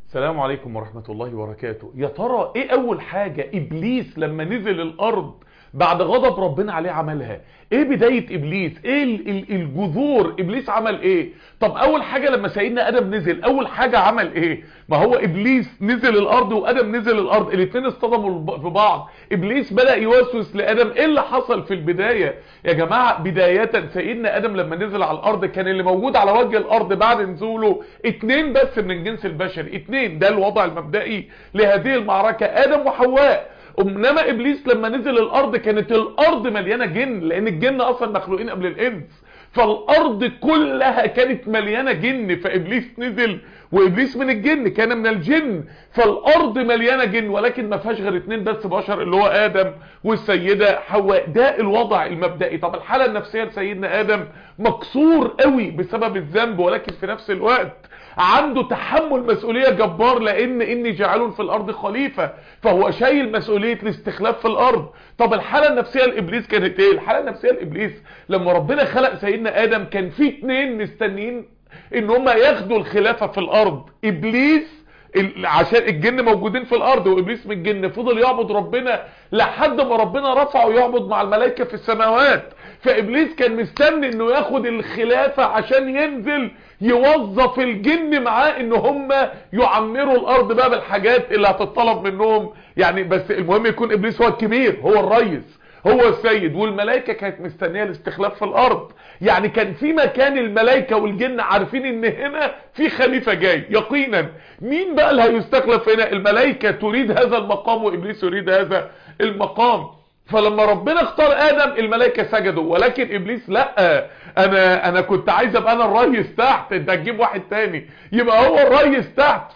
السلام عليكم ورحمة الله وبركاته. يا ترى ايه اول حاجة ابليس لما نزل الارض بعد غضب ربنا عليه عملها؟ ايه بداية ابليس؟ ايه الجذور؟ ابليس عمل ايه؟ طب اول حاجة لما سيدنا ادم نزل اول حاجة عمل ايه؟ ما هو ابليس نزل الارض وادم نزل الارض، الاتنين اصطدموا في بعض. ابليس بدأ يوسوس لادم. ايه اللي حصل في البداية يا جماعة؟ بداية سيدنا ادم لما نزل على الارض كان اللي موجود على وجه الارض بعد نزوله اتنين بس من الجنس البشري، اتنين. ده الوضع المبدئي لهذه المعركة، ادم وحواء. انما ابليس لما نزل الارض كانت الارض مليانه جن، لان الجن اصلا مخلوقين قبل الانس، فالارض كلها كانت مليانه جن. فابليس نزل، وابليس من الجن، كان من الجن، فالارض مليانه جن، ولكن ما فيهاش غير اتنين بس بشر، اللي هو ادم والسيده حواء. ده الوضع المبدئي. طب الحاله النفسيه لسيدنا ادم مكسور قوي بسبب الذنب، ولكن في نفس الوقت عنده تحمل مسؤولية جبار، لان اني جعل في الارض خليفة، فهو شايل مسؤولية الاستخلاف في الارض. طب الحالة النفسية لابليس كانت ايه؟ الحالة النفسية لابليس لما ربنا خلق سيدنا ادم كان في اتنين مستنيين ان هم ياخدوا الخلافة في الارض. ابليس عشان الجن موجودين في الارض، وابليس من الجن فضل يعبد ربنا لحد ما ربنا رفعه يعبد مع الملائكة في السماوات. فابليس كان مستني انه ياخد الخلافة عشان ينزل يوظف الجن معاه ان هم يعمروا الارض بقى بالحاجات اللي هتطلب منهم يعني. بس المهم يكون ابليس هو الكبير، هو الرئيس، هو السيد، والملائكة كانت مستنية الاستخلاف في الارض. يعني كان في مكان الملائكة والجن عارفين ان هنا في خليفة جاي يقينا. مين بقى اللي هيستخلف هنا؟ الملائكة تريد هذا المقام وابليس يريد هذا المقام. فلما ربنا اختار ادم الملائكة سجدوا، ولكن ابليس لا، انا كنت عايز ابقى انا الريس تحت، انت هتجيب واحد تاني يبقى هو الريس تحت.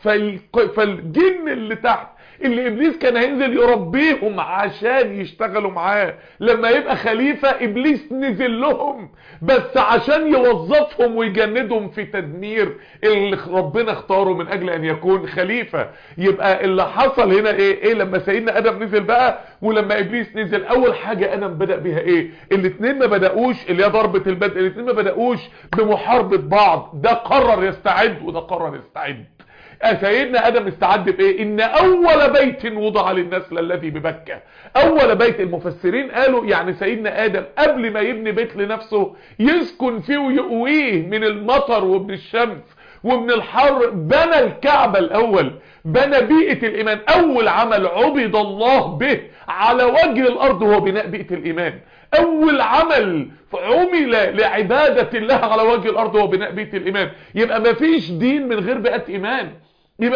فالجن اللي تحت اللي ابليس كان هينزل يربيهم عشان يشتغلوا معاه لما يبقى خليفة، ابليس نزل لهم بس عشان يوظفهم ويجندهم في تدمير اللي ربنا اختاره من اجل ان يكون خليفة. يبقى اللي حصل هنا ايه لما سيدنا ادم نزل بقى ولما ابليس نزل؟ اول حاجة ادم بدأ بيها ايه؟ الاتنين ما بدأوش اللي هي ضربة البدء، الاتنين ما بدأوش بمحاربة بعض. ده قرر يستعد وده قرر يستعد. سيدنا ادم استعد بايه؟ ان اول بيت وضع للناس للذي ببكة. اول بيت المفسرين قالوا يعني سيدنا ادم قبل ما يبني بيت لنفسه يسكن فيه ويقويه من المطر ومن الشمس ومن الحر، بنى الكعبة الاول، بنى بيئة الايمان. اول عمل عبد الله به على وجه الارض هو بناء بيئة الايمان. اول عمل عمل لعبادة الله على وجه الارض هو بناء بيئة الايمان. يبقى مفيش دين من غير بيئة ايمان. يبقى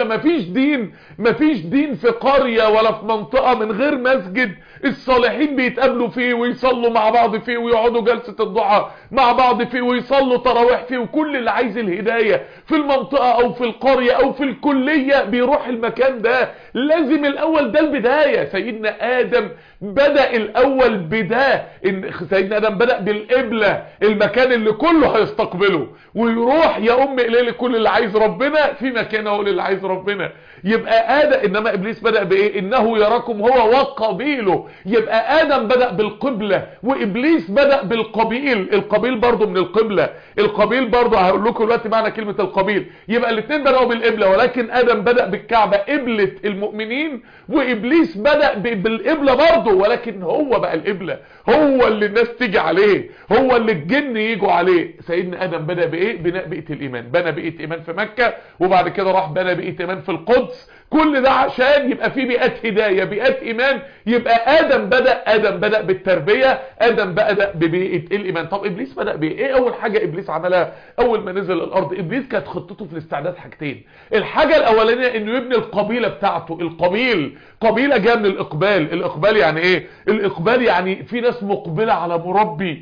مفيش دين في قرية ولا في منطقة من غير مسجد الصالحين بيتقابلوا فيه ويصلوا مع بعض فيه ويقعدوا جلسة الضحى مع بعض فيه ويصلوا تراويح فيه، وكل اللي عايز الهداية في المنطقة او في القرية او في الكلية بيروح المكان ده. لازم الاول ده البداية. سيدنا ادم بدأ الاول بده، ان سيدنا ادم بدأ بالقبلة، المكان اللي كله هيستقبله ويروح يا ام اليه كل اللي عايز ربنا في مكانه هو اللي عايز ربنا. يبقى ادم، انما ابليس بدأ بايه؟ انه يراكم هو وقبيله. يبقى ادم بدأ بالقبلة وابليس بدأ بالقبيل. القبيل برضو من القبلة، القبيل برضو هقول لكم دلوقتي معنى كلمة القبيل. يبقى الاثنين بدأوا بالقبلة، ولكن ادم بدأ بالكعبة قبلة المؤمنين، وابليس بدأ بالقبلة برضو، ولكن هو بقى القبلة، هو اللي الناس تيجي عليه، هو اللي الجن يجوا عليه. سيدنا ادم بدأ بايه؟ بناء بيئة الايمان. بنى بيئة ايمان في مكة، وبعد كده راح بنى بيئة ايمان في القدس. كل ده عشان يبقى في بيئات هداية، بيئات ايمان. يبقى ادم بدأ بالتربية، ادم بدأ ببيئة الايمان. طب ابليس بدأ بايه؟ ايه اول حاجة ابليس عملها اول ما نزل الارض؟ ابليس كانت خطته في الاستعداد حاجتين. الحاجة الاولانية انه يبني القبيلة بتاعته. القبيل قبيلة جايه من الاقبال. الاقبال يعني ايه؟ الاقبال يعني في ناس مقبلة على مربي.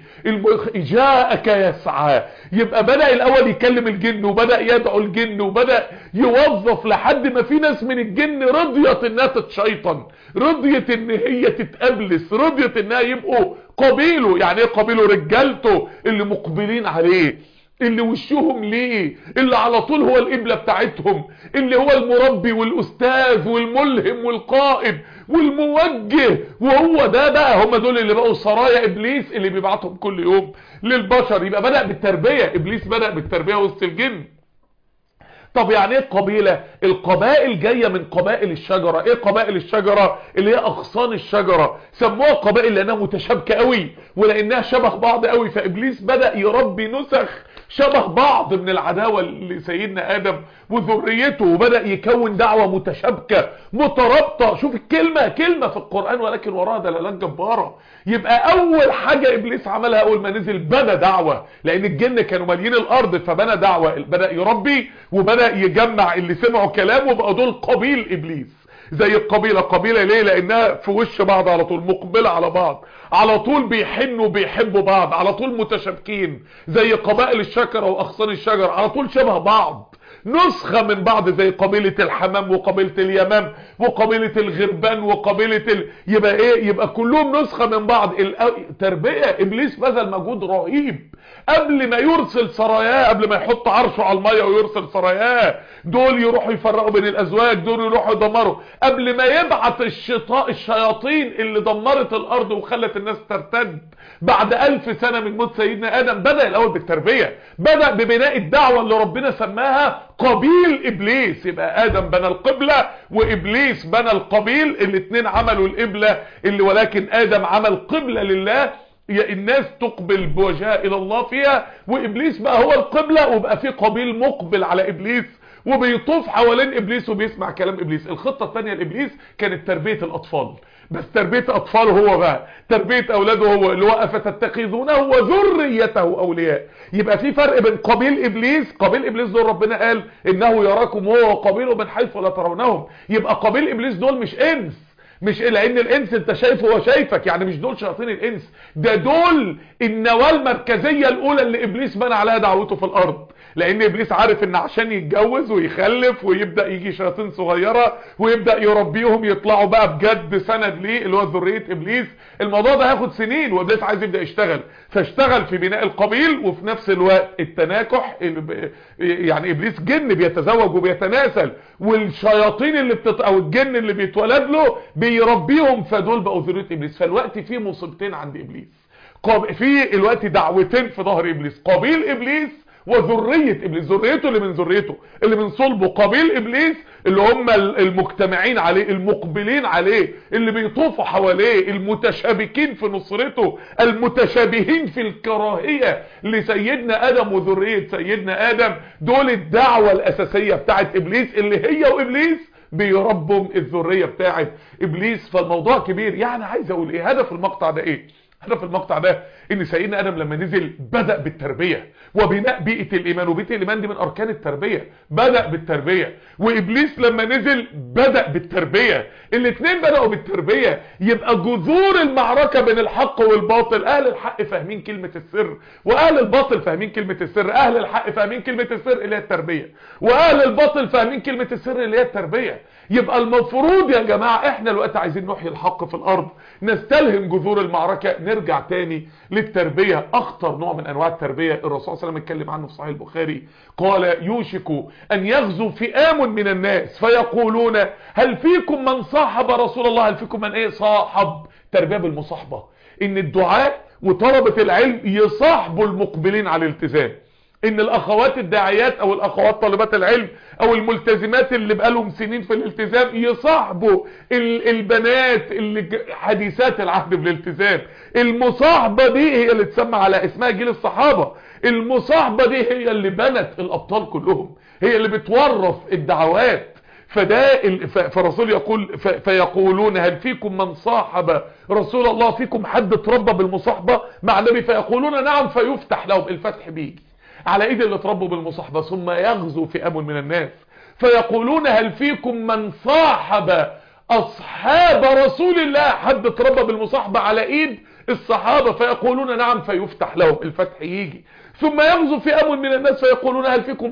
جاءك يسعى. يبقى بدأ الاول يكلم الجن، وبدأ يدعو الجن، وبدأ يوظف لحد ما في ناس من الجن رضيت انها تتشيطن، رضيت ان هي تتقبلس، رضيت انها يبقوا قبيله. يعني ايه قبيله؟ رجالته اللي مقبلين عليه، اللي وشهم ليه، اللي على طول هو القبلة بتاعتهم، اللي هو المربي والاستاذ والملهم والقائد والموجه. وهو ده بقى، هم دول اللي بقوا سرايا ابليس اللي بيبعتهم كل يوم للبشر. يبقى بدأ بالتربية، ابليس بدأ بالتربية وسط الجن. طب يعني ايه قبيلة؟ القبائل جاية من قبائل الشجرة. ايه قبائل الشجرة؟ اللي هي اغصان الشجرة. سموها قبائل لانها متشابكة قوي ولانها شبه بعض قوي، فابليس بدأ يربي نسخ شبه بعض من العداوة لسيدنا آدم وذريته، وبدأ يكون دعوة متشابكة مترابطة. شوف الكلمة كلمة في القرآن ولكن وراها دلالات جبارة. يبقى أول حاجة إبليس عملها أول ما نزل بنى دعوة، لأن الجن كانوا مالين الأرض، فبنى دعوة، بدأ يربي وبدأ يجمع اللي سمعوا كلامه، بقى دول قبيل إبليس. زي القبيلة. قبيلة ليه؟ لانها في وش بعض على طول، مقبلة على بعض على طول، بيحنوا بيحبوا بعض على طول، متشابكين زي قبائل الشجرة واغصان الشجر، على طول شبه بعض، نسخة من بعض، زي قبيلة الحمام وقبيلة اليمام وقبيلة الغربان وقبيلة يبقى ايه؟ يبقى كلهم نسخة من بعض. تربية. ابليس بذل مجهود رهيب قبل ما يرسل سراياه، قبل ما يحط عرشه على المية ويرسل سراياه، دول يروحوا يفرقوا بين الازواج، دول يروحوا يدمروا، قبل ما يبعث الشياطين اللي دمرت الارض وخلت الناس ترتد بعد 1000 سنة من موت سيدنا ادم. بدأ الاول بالتربية، بدأ ببناء الدعوة اللي ربنا سماها قبيل ابليس. يبقى ادم بنى القبلة وابليس بنى القبيل، الاتنين عملوا القبلة اللي، ولكن ادم عمل قبلة لله الناس تقبل بوجهها الى الله فيها، وابليس بقى هو القبلة، وبقى في قبيل مقبل على ابليس وبيطوف حوالين ابليس وبيسمع كلام ابليس. الخطة الثانية لابليس كانت تربية الاطفال، بس تربية اطفاله هو بقى، تربية اولاده هو، اللي هو افتتخذونه وذريته اولياء. يبقى في فرق بين قبيل ابليس. قبيل ابليس دول ربنا قال انه يراكم هو وقبيله من حيث لا ترونهم. يبقى قبيل ابليس دول مش انس، مش لان الانس انت شايفه هو شايفك، يعني مش دول شياطين الانس، ده دول النواة المركزية الاولى اللي ابليس بنى عليها دعوته في الارض. لان ابليس عارف ان عشان يتجوز ويخلف ويبدأ يجي شياطين صغيرة ويبدأ يربيهم يطلعوا بقى بجد سند ليه اللي هو ذرية ابليس، الموضوع ده هياخد سنين، وابليس عايز يبدأ يشتغل، فاشتغل في بناء القبيل وفي نفس الوقت التناكح. يعني ابليس جن بيتزوج وبيتناسل، والشياطين اللي او الجن اللي بيتولد له بيربيهم، فدول بقوا ذرية ابليس. فالوقت في مصيبتين عند ابليس، في الوقت دعوتين في ظهر ابليس، قبيل ابليس وذرية ابليس. ذريته اللي من ذريته اللي من صلبه، قبيل ابليس اللي هم المجتمعين عليه المقبلين عليه اللي بيطوفوا حواليه المتشابكين في نصرته المتشابهين في الكراهية لسيدنا ادم وذرية سيدنا ادم. دول الدعوة الاساسية بتاعت ابليس اللي هي وابليس بيربوا الذرية بتاعت ابليس. فالموضوع كبير. يعني عايز اقول ايه هدف المقطع ده؟ ايه هدف المقطع ده؟ ان سيدنا ادم لما نزل بدأ بالتربية وبناء بيئة الايمان، وبيئة الايمان دي من اركان التربية، بدأ بالتربية. وابليس لما نزل بدأ بالتربية، الاتنين بدأوا بالتربية. يبقى جذور المعركة بين الحق والباطل، اهل الحق فاهمين كلمة السر واهل الباطل فاهمين كلمة السر، اهل الحق فاهمين كلمة السر اللي هي التربية، واهل الباطل فاهمين كلمة السر اللي هي التربية. يبقى المفروض يا جماعة احنا الوقت عايزين نحيي الحق في الارض، نستلهم جذور المعركة، نرجع تاني للتربية. اخطر نوع من انواع التربية الرسول صلى الله عليه وسلم اتكلم عنه في صحيح البخاري، قال يوشك ان يغزو فئام من الناس فيقولون هل فيكم من صاحب رسول الله، هل فيكم من ايه صاحب. تربية بالمصاحبة، ان الدعاء وطلبة العلم يصاحبوا المقبلين على الالتزام، ان الاخوات الداعيات او الاخوات طالبات العلم او الملتزمات اللي بقالهم سنين في الالتزام يصاحبوا البنات اللي حديثات العهد بالالتزام. المصاحبة دي هي اللي تسمى على اسمها جيل الصحابة، المصاحبة دي هي اللي بنت الابطال كلهم، هي اللي بتورث الدعوات. فالرسول يقول فيقولون هل فيكم من صاحب رسول الله، فيكم حد اتربى بالمصاحبة مع النبي؟ فيقولون نعم، فيفتح لهم، الفتح بيجي على ايد اللي اتربوا بالمصاحبة. ثم يغزو فئام من الناس فيقولون هل فيكم من صاحب اصحاب رسول الله، حد اتربى بالمصاحبة على ايد الصحابة، فيقولون نعم، فيفتح لهم، الفتح يجي. ثم يغزو فئام من الناس فيقولون هل فيكم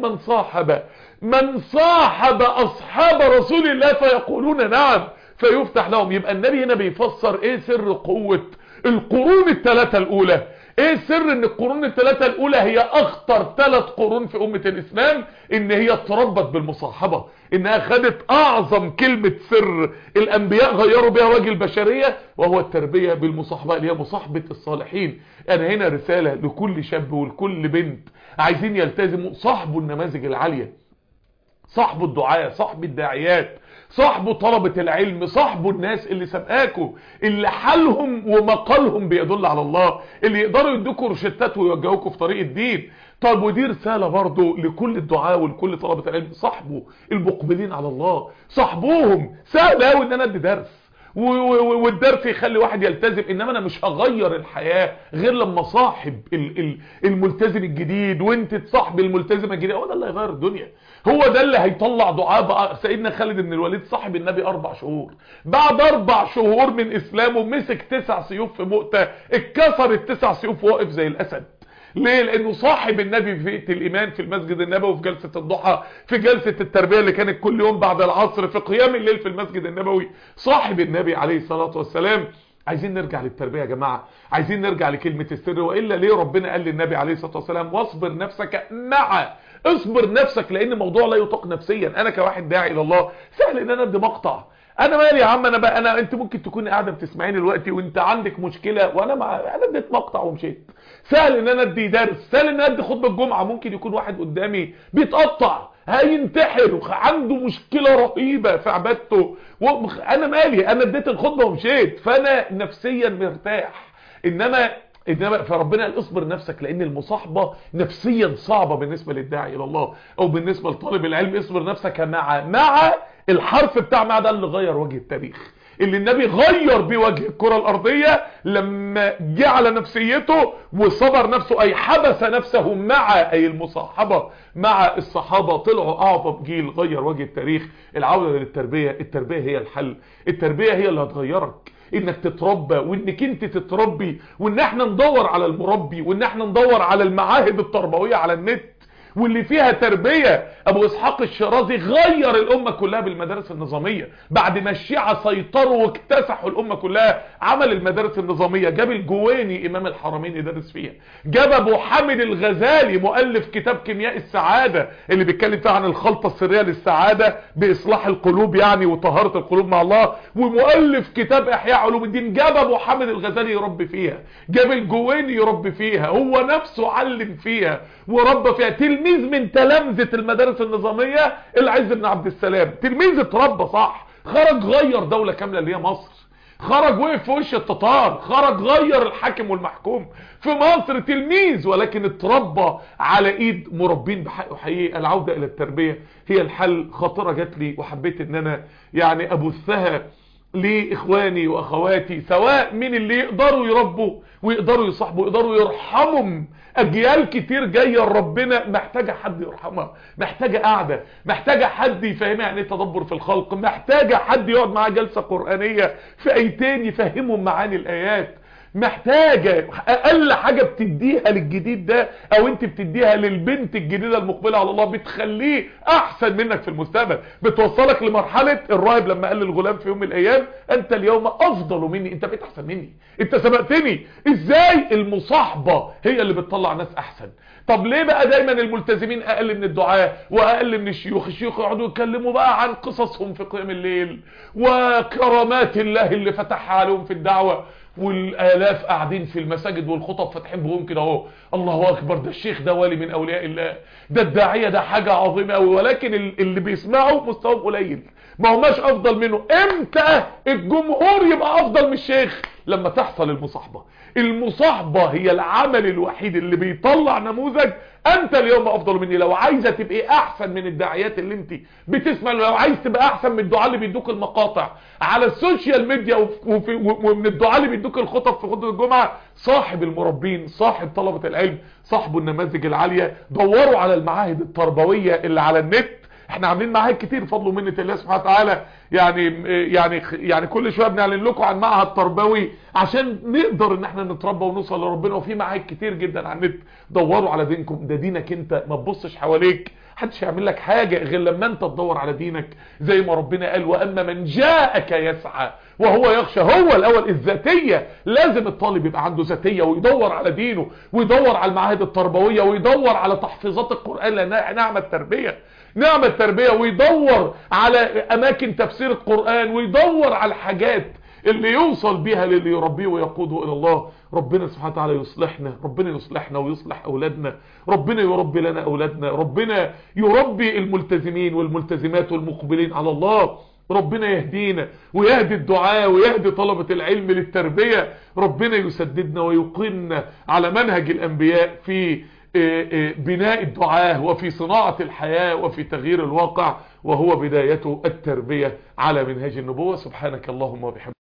من صاحب اصحاب رسول الله، فيقولون نعم، فيفتح لهم. يبقى النبي هنا بيفسر ايه سر قوة القرون الثلاثة الاولى، ايه سر ان القرون الثلاثة الاولى هي اخطر 3 قرون في امة الاسلام، ان هي اتربت بالمصاحبة، انها خدت اعظم كلمة سر الانبياء غيروا بها وجه البشرية، وهو التربية بالمصاحبة اللي هي مصاحبة الصالحين. انا هنا رسالة لكل شاب ولكل بنت عايزين يلتزموا، صاحبوا النماذج العالية، صاحبوا الدعاة، صاحب الداعيات، صاحبوا طلبة العلم، صاحبوا الناس اللي سبقاكوا، اللي حالهم ومقالهم بيدل على الله، اللي يقدروا يدوكوا روشتات ويوجهوكوا في طريق الدين. طب ودي رسالة برضو لكل الدعاة ولكل طلبة العلم، صاحبوا المقبلين على الله، صاحبوهم. سهل قوي ان انا ادي درس والدرس يخلي واحد يلتزم، انما انا مش هغير الحياة غير لما صاحب الملتزم الجديد، وانت تصاحب الملتزم الجديد. هو ده اللي هيغير الدنيا، هو ده اللي هيطلع دعاء بقى. سيدنا خالد بن الوليد صاحب النبي 4 شهور، بعد 4 شهور من اسلامه مسك 9 سيوف في مؤتة، اتكسر ال9 سيوف وواقف زي الاسد. ليه؟ لانه صاحب النبي في بيئة الايمان، في المسجد النبوي، في جلسة الضحى، في جلسة التربية اللي كانت كل يوم بعد العصر، في قيام الليل في المسجد النبوي، صاحب النبي عليه الصلاة والسلام. عايزين نرجع للتربية يا جماعة، عايزين نرجع لكلمة السر. وإلا ليه ربنا قال للنبي عليه الصلاة والسلام واصبر نفسك مع، اصبر نفسك، لان الموضوع لا يطاق نفسيا. انا كواحد داعي الى الله سهل ان انا ادي مقطع، انا مالي يا عم، انت ممكن تكون قاعده بتسمعيني دلوقتي وانت عندك مشكله، وانا انا اديت مقطع ومشيت. سهل ان انا ادي درس، سهل ان انا ادي خطبه الجمعه. ممكن يكون واحد قدامي بيتقطع، هينتحر، عنده مشكله رهيبه في عبادته، انا مالي، انا اديت الخطبه ومشيت، فانا نفسيا مرتاح. انما فربنا قال اصبر نفسك، لان المصاحبه نفسيا صعبه بالنسبه للداعي الى الله او بالنسبه لطالب العلم. اصبر نفسك مع الحرف بتاع مع ده اللي غير وجه التاريخ، اللي النبي غير بيه وجه الكره الارضيه لما جه على نفسيته وصبر نفسه، اي حبس نفسه مع اي المصاحبه مع الصحابه، طلعوا اعظم جيل غير وجه التاريخ. العوده للتربيه، التربيه هي الحل، التربيه هي اللي هتغيرك، انك تتربى وانك انت تتربي، وان احنا ندور على المربي، وان احنا ندور على المعاهد التربويه على النت واللي فيها تربية. ابو اسحاق الشيرازي غير الامة كلها بالمدارس النظامية، بعد ما الشيعة سيطروا واكتسحوا الامة كلها عمل المدارس النظامية. جاب الجويني امام الحرمين يدرس فيها، جاب ابو حامد الغزالي مؤلف كتاب كيمياء السعادة اللي بيتكلم فيه عن الخلطة السرية للسعادة باصلاح القلوب يعني وطهارة القلوب مع الله، ومؤلف كتاب احياء علوم الدين. جاب ابو حامد الغزالي يربي فيها، جاب الجويني يربي فيها، هو نفسه علم فيها وربى فيها. تلميذ من تلامذة المدارس النظامية العز بن عبد السلام، تلميذ اتربى صح، خرج غير دولة كاملة اللي هي مصر، خرج وقف في وش التتار، خرج غير الحاكم والمحكوم في مصر، تلميذ ولكن اتربى على ايد مربين بحقه حقيقي. العودة الى التربية هي الحل. خاطرة جات لي وحبيت ان انا يعني ابثها لاخواني واخواتي، سواء من اللي يقدروا يربوا ويقدروا يصاحبوا ويقدروا يرحموا. اجيال كتير جايه لربنا محتاجه حد يرحمها، محتاجه قعده، محتاجه حد يفهمها يعني ايه تدبر في الخلق، محتاجه حد يقعد معاها جلسه قرانيه في ايتين يفهمهم معاني الايات، محتاجه اقل حاجه بتديها للجديد ده او انت بتديها للبنت الجديده المقبله على الله بتخليه احسن منك في المستقبل، بتوصلك لمرحله الراهب لما قال للغلام في يوم من الايام انت اليوم افضل مني، انت بقيت احسن مني، انت سبقتني. ازاي؟ المصاحبه هي اللي بتطلع ناس احسن. طب ليه بقى دايما الملتزمين اقل من الدعاة واقل من الشيوخ؟ الشيوخ يقعدوا يتكلموا بقى عن قصصهم في قيام الليل وكرامات الله اللي فتحها عليهم في الدعوة، والالاف قاعدين في المساجد والخطب فاتحين بهم كده اهو، الله اكبر، ده الشيخ ده ولي من اولياء الله، ده الداعيه ده حاجه عظيمه قوي، ولكن اللي بيسمعوا مستواهم قليل، ما هماش افضل منه. امتى الجمهور يبقى افضل من الشيخ؟ لما تحصل المصاحبه. المصاحبه هي العمل الوحيد اللي بيطلع نموذج انت اليوم افضل مني. لو عايزه تبقي احسن من الداعيات اللي انت بتسمع، لو عايز تبقى احسن من الدعاء اللي بيدوك المقاطع على السوشيال ميديا ومن الدعاء اللي بيدوك الخطب في خطبه الجمعه، صاحب المربين، صاحب طلبه العلم، صاحب النماذج العاليه. دوروا على المعاهد التربويه اللي على النت، احنا عاملين معاهد كتير بفضل ومنه الله سبحانه وتعالى، يعني كل شويه بنعلن لكم عن معهد تربوي عشان نقدر ان احنا نتربى ونوصل لربنا، وفي معاهد كتير جدا على النت. دوروا على دينكم، ده دينك انت، ما تبصش حواليك، محدش هيعمل لك حاجه غير لما انت تدور على دينك، زي ما ربنا قال واما من جاءك يسعى وهو يخشى. هو الاول الذاتيه، لازم الطالب يبقى عنده ذاتيه ويدور على دينه ويدور على المعاهد التربويه ويدور على تحفيظات القران لانها نعمه تربيه، نعمة التربية، ويدور على اماكن تفسير القرآن، ويدور على الحاجات اللي يوصل بيها للي يربيه ويقوده الى الله. ربنا سبحانه وتعالى يصلحنا، ربنا يصلحنا ويصلح اولادنا، ربنا يربي لنا اولادنا، ربنا يربي الملتزمين والملتزمات والمقبلين على الله، ربنا يهدينا ويهدي الدعاء ويهدي طلبة العلم للتربية، ربنا يسددنا ويقيمنا على منهج الأنبياء في بناء الدعاء وفي صناعة الحياة وفي تغيير الواقع، وهو بدايته التربية على منهج النبوة. سبحانك اللهم وبحمدك.